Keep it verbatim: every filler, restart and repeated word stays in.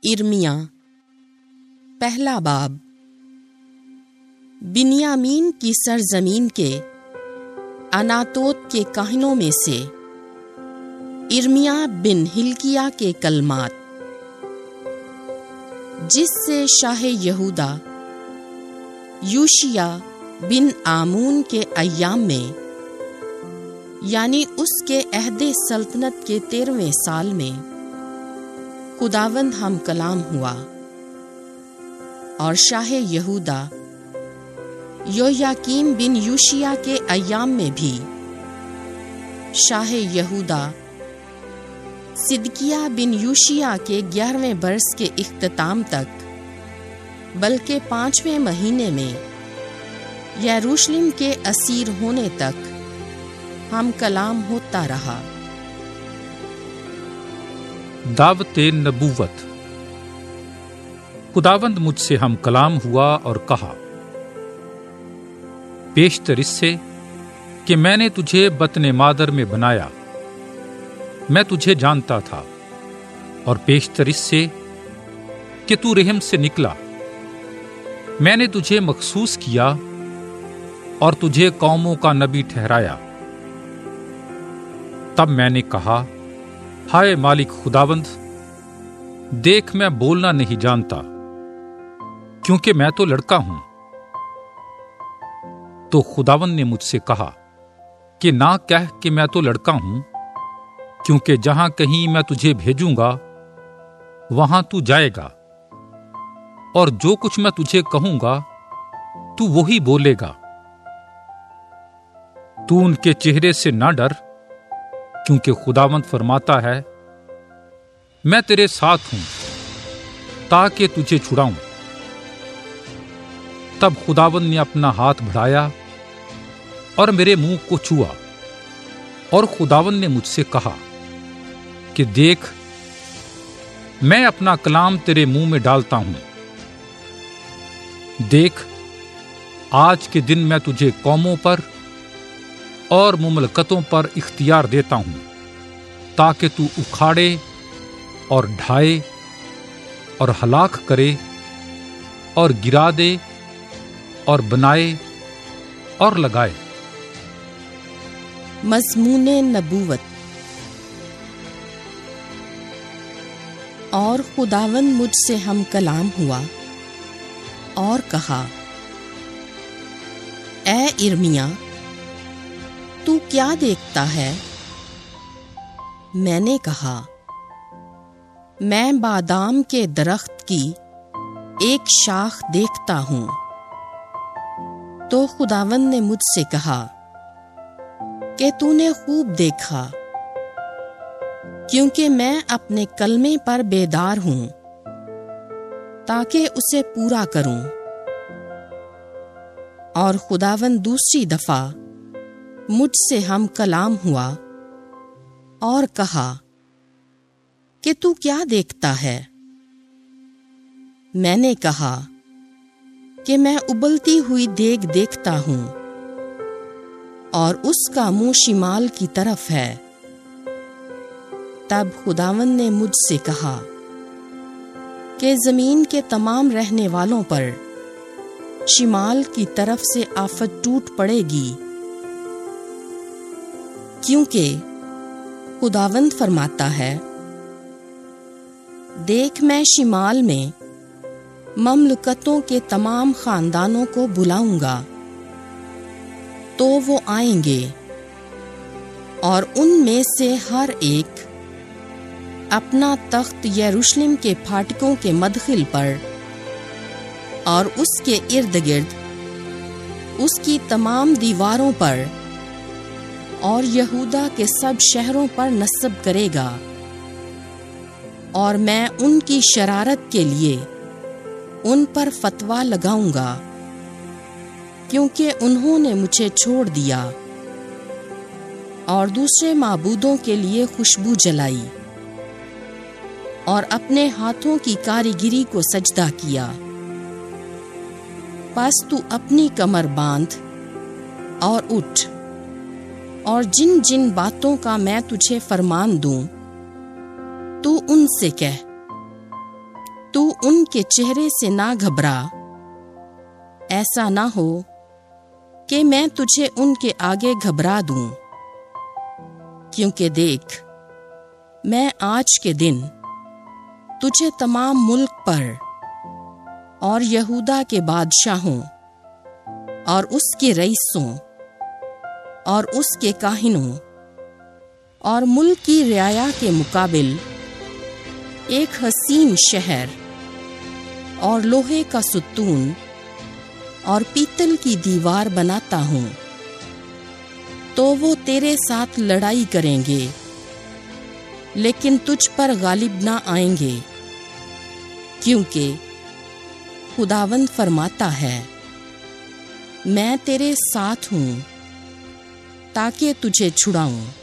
ارمیا پہلا باب۔ بنیامین کی سرزمین کے اناتوت کے کاہنوں میں سے ارمیا بن ہلکیہ کے کلمات، جس سے شاہ یہودا یوشیا بن آمون کے ایام میں، یعنی اس کے عہد سلطنت کے تیرہویں سال میں خداوند ہم کلام ہوا، اور شاہ یہودا یویاکیم بن یوشیا کے ایام میں بھی شاہ یہودا صدقیہ بن یوشیا کے گیارہویں برس کے اختتام تک، بلکہ پانچویں مہینے میں یروشلم کے اسیر ہونے تک ہم کلام ہوتا رہا۔ دعوت نبوت۔ خداوند مجھ سے ہم کلام ہوا اور کہا، بیشتر اس سے کہ میں نے تجھے بطن مادر میں بنایا، میں تجھے جانتا تھا، اور بیشتر اس سے کہ تو رحم سے نکلا، میں نے تجھے مخصوص کیا اور تجھے قوموں کا نبی ٹھہرایا۔ تب میں نے کہا، ہائے مالک خداوند، دیکھ میں بولنا نہیں جانتا، کیونکہ میں تو لڑکا ہوں۔ تو خداوند نے مجھ سے کہا کہ نہ کہہ کہ میں تو لڑکا ہوں، کیونکہ جہاں کہیں میں تجھے بھیجوں گا وہاں تو جائے گا، اور جو کچھ میں تجھے کہوں گا تو وہی بولے گا۔ تو ان کے چہرے سے نہ ڈر، کیونکہ خداوند فرماتا ہے، میں تیرے ساتھ ہوں تاکہ تجھے چھڑاؤں۔ تب خداوند نے اپنا ہاتھ بڑھایا اور میرے منہ کو چھوا، اور خداوند نے مجھ سے کہا کہ دیکھ، میں اپنا کلام تیرے منہ میں ڈالتا ہوں۔ دیکھ، آج کے دن میں تجھے قوموں پر اور مملکتوں پر اختیار دیتا ہوں، تاکہ تو اکھاڑے اور ڈھائے اور ہلاک کرے اور گرا دے اور بنائے اور لگائے۔ مضمون نبوت۔ اور خداوند مجھ سے ہم کلام ہوا اور کہا، اے ارمیا، تو کیا دیکھتا ہے؟ میں نے کہا، میں بادام کے درخت کی ایک شاخ دیکھتا ہوں۔ تو خداوند نے مجھ سے کہا کہ تو نے خوب دیکھا، کیونکہ میں اپنے کلمے پر بیدار ہوں تاکہ اسے پورا کروں۔ اور خداوند دوسری دفعہ مجھ سے ہم کلام ہوا اور کہا کہ تو کیا دیکھتا ہے؟ میں نے کہا کہ میں ابلتی ہوئی دیگ دیکھتا ہوں، اور اس کا منہ شمال کی طرف ہے۔ تب خداوند نے مجھ سے کہا کہ زمین کے تمام رہنے والوں پر شمال کی طرف سے آفت ٹوٹ پڑے گی، کیونکہ خداوند فرماتا ہے، دیکھ میں شمال میں مملکتوں کے تمام خاندانوں کو بلاؤں گا، تو وہ آئیں گے، اور ان میں سے ہر ایک اپنا تخت یروشلم کے پھاٹکوں کے مدخل پر اور اس کے ارد گرد اس کی تمام دیواروں پر اور یہودا کے سب شہروں پر نصب کرے گا، اور میں ان کی شرارت کے لیے ان پر فتویٰ لگاؤں گا، کیونکہ انہوں نے مجھے چھوڑ دیا اور دوسرے معبودوں کے لیے خوشبو جلائی اور اپنے ہاتھوں کی کاریگری کو سجدہ کیا۔ پس تو اپنی کمر باندھ اور اٹھ، اور جن جن باتوں کا میں تجھے فرمان دوں تو ان سے کہہ، ان کے چہرے سے نہ گھبرا، ایسا نہ ہو کہ میں تجھے ان کے آگے گھبرا دوں، کیونکہ دیکھ میں آج کے دن تجھے تمام ملک پر اور یہودا کے بادشاہوں اور اس کے رئیسوں اور اس کے کاہنوں اور ملک کی رعایا کے مقابل ایک حسین شہر اور لوہے کا ستون اور پیتل کی دیوار بناتا ہوں، تو وہ تیرے ساتھ لڑائی کریں گے لیکن تجھ پر غالب نہ آئیں گے، کیونکہ خداوند فرماتا ہے میں تیرے ساتھ ہوں تاکہ تجھے چھڑاؤں۔